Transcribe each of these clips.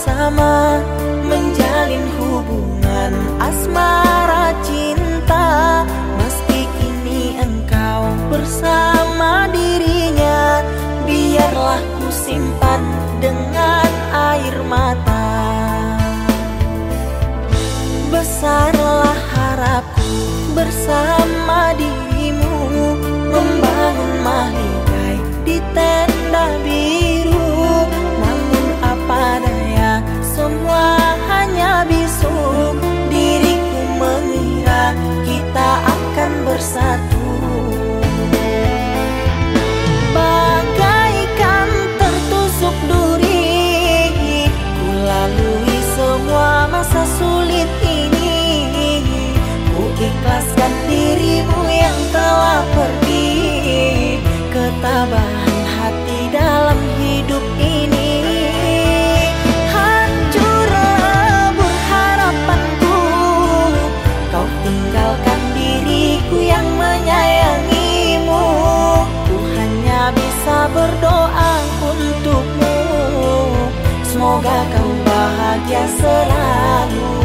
bersama, menjalin hubungan asmara cinta. Meski kini engkau bersama dirinya, biarlah ku simpan dengan air mata. Besarlah harapku bersama dirimu, membangun mahligai di tenda biru. Namun apa daya, semua hanya bisu. Diriku mengira kita akan bersatu. Bagaikan tertusuk duri, ku lalui semua masa sulit ini. Ku ikhlaskan dirimu yang telah pergi, ketabahan hati dalam hidup ini. Hancur lebur harapanku, kau tinggalkan diriku yang menyayangimu. Ku hanya bisa berdoa untukmu, semoga kau bahagia selalu.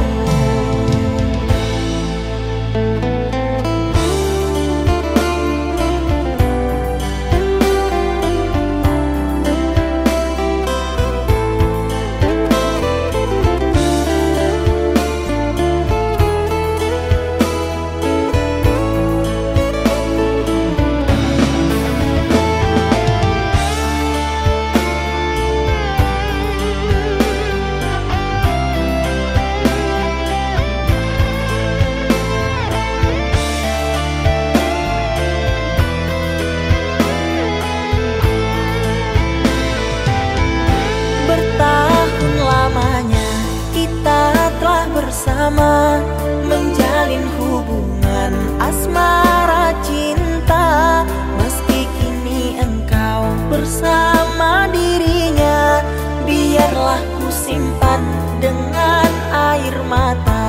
Bersama, menjalin hubungan asmara cinta. Meski kini engkau bersama dirinya, biarlah ku simpan dengan air mata.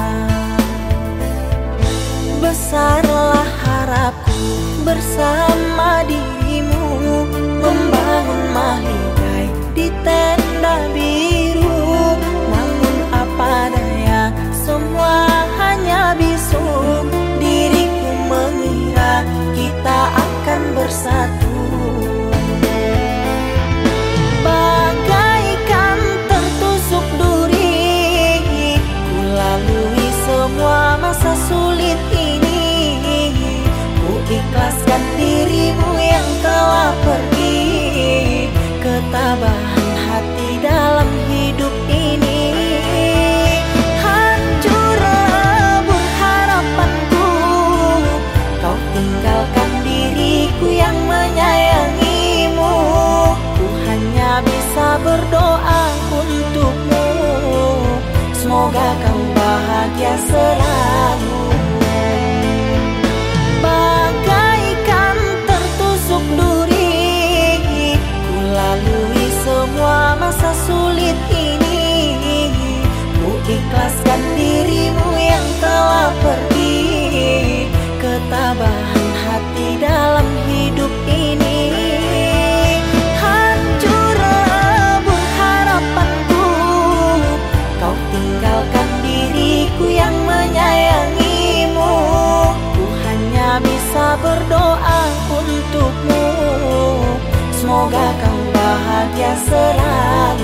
Besarlah harapku bersama dirimu, membangun mahligai di tenda biru. Namun apa daya, semua hanya bisu. Diriku mengira kita akan bersatu. Bagaikan tertusuk duri, ku lalui semua masa sulit ini. Ku ikhlaskan dirimu yang telah pergi, ketabahan hati dalam hidup ini. Tinggalkan diriku yang menyayangimu. Ku hanya bisa berdoa untukmu, semoga kau bahagia selalu. Bagaikan tertusuk duri, ku lalui semua masa sulit ini. Ku ikhlaskan dirimu yang telah pergi, ketabahan hati dalam hidup ini. Hancur lebur harapanku, kau tinggalkan diriku yang menyayangimu. Ku hanya bisa berdoa untukmu, semoga kau bahagia selalu.